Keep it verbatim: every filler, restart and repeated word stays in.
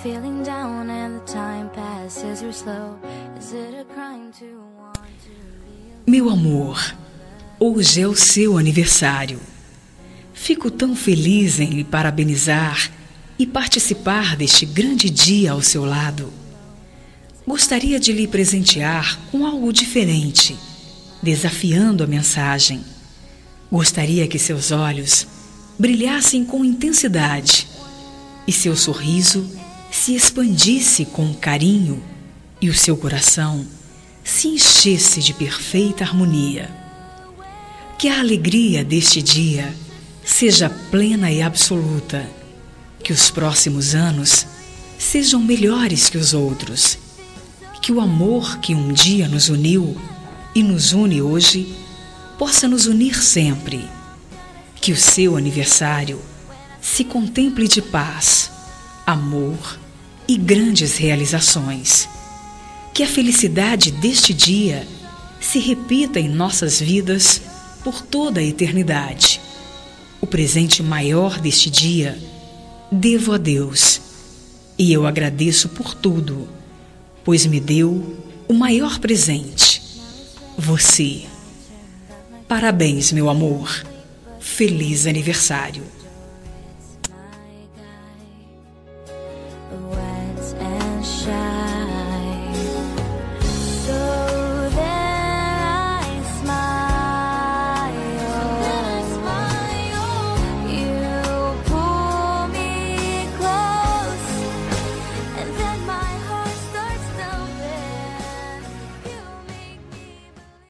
feeling down and the time passes real slow. Is it a crime to want to be... Meu amor, hoje é o seu aniversário. Fico tão feliz em lhe parabenizar e participar deste grande dia ao seu lado. Gostaria de lhe presentear com algo diferente, desafiando a mensagem. Gostaria que seus olhos brilhassem com intensidade e seu sorriso se expandisse com carinho e o seu coração se enchesse de perfeita harmonia. Que a alegria deste dia seja plena e absoluta, que os próximos anos sejam melhores que os outros, que o amor que um dia nos uniu e nos une hoje possa nos unir sempre, que o seu aniversário se contemple de paz, amor e grandes realizações, que a felicidade deste dia se repita em nossas vidas por toda a eternidade. O presente maior deste dia devo a Deus, e eu agradeço por tudo, pois me deu o maior presente, você. Parabéns, meu amor. Feliz aniversário. Wet and shy.